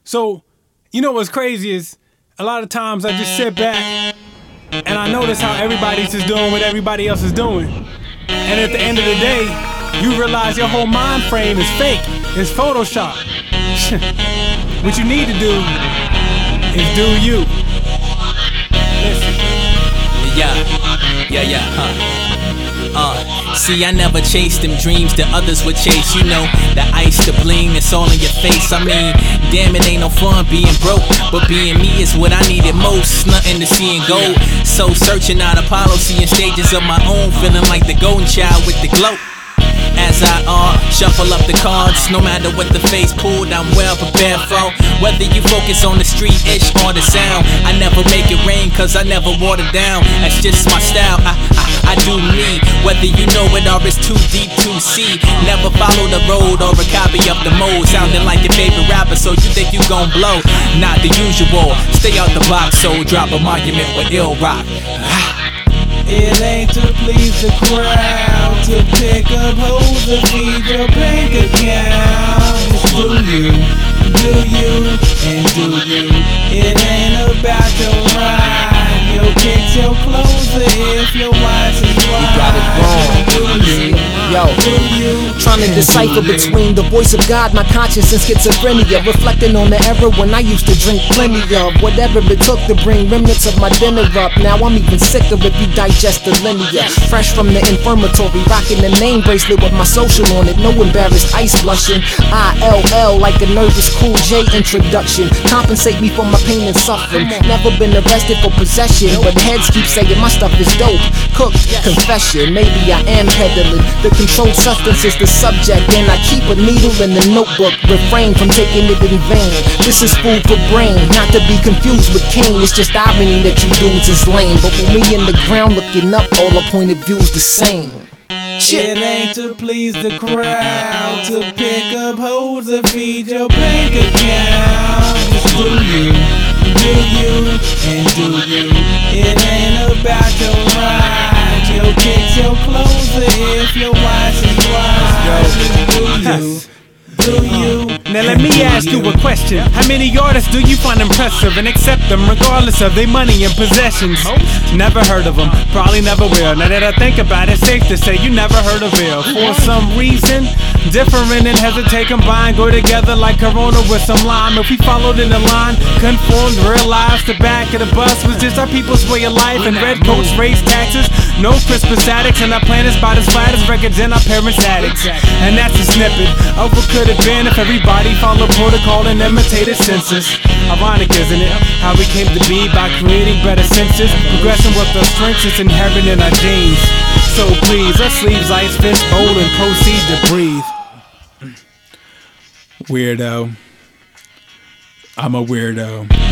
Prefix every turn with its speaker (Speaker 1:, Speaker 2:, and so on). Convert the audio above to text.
Speaker 1: So, you know what's crazy is a lot of times I just sit back and I notice how everybody's just doing what everybody else is doing. And at the end of the day, you realize your whole mind frame is fake. It's Photoshop. What you need to do is do you. Listen.
Speaker 2: See, I never chased them dreams that others would chase. You know, the ice, the bling, it's all in your face. I mean, damn, it ain't no fun being broke, but being me is what I needed most. Nothing to see and go. So searching out Apollo, seeing stages of my own, feeling like the golden child with the glow. As I shuffle up the cards, no matter what the face pulled, I'm well prepared for. Whether you focus on the street-ish or the sound, I never make it rain cause I never water down. That's just my style, I do me. Whether you know it or it's too deep to see. Never follow the road or a copy of the mode. Sounding like your favorite rapper, so you think you gon' blow. Not the usual, stay out the box, so drop a monument with ill rock.
Speaker 3: It ain't to please the crowd, to pick up hoes and feed your bank account. It's do you, and do you. It ain't about your ride, your kicks, your clothes, or if your wife's is wide.
Speaker 4: You got it wrong. Trying to decipher between the voice of God, my conscience, and schizophrenia. Reflecting on the era when I used to drink plenty of whatever it took to bring remnants of my dinner up. Now I'm even sicker if you digest the linear. Fresh from the infirmatory, rocking the name bracelet with my social on it. No embarrassed ice blushing. ILL like a nervous Cool J introduction. Compensate me for my pain and suffering. Never been arrested for possession, but heads keep saying my stuff is dope. Cooked, confession, maybe I am peddling. The controlled substance is the subject, and I keep a needle in the notebook. Refrain from taking it in vain. This is food for brain, not to be confused with Cain. It's just irony that you dudes is lame, but when we in the ground looking up, all our point of view's the same.
Speaker 3: It ain't to please the crowd, to pick up hoes and feed your bank account. It's do you, and do you. It ain't about your ride, your kicks, your clothes, or if your wife's is wide. Do you?
Speaker 1: Now let me ask you a question. How many artists do you find impressive and accept them regardless of their money and possessions? Never heard of them, probably never will. Now that I think about it, safe to say you never heard of Ill. For some reason, different and hesitate, combine, go together like Corona with some lime. If we followed in the line, conformed, realized the back of the bus was just our people's way of life. And red coats, raise taxes, no Christmas addicts, and our plan is about as flat as records in our parents' attics. And that's a snippet of what could have been if everybody followed protocol and imitated census. Ironic, isn't it, how we came to be by creating better senses, progressing with our strengths it's inherent in our genes. So please, our sleeves ice, fist bold, and proceed to breathe. Weirdo. I'm a weirdo.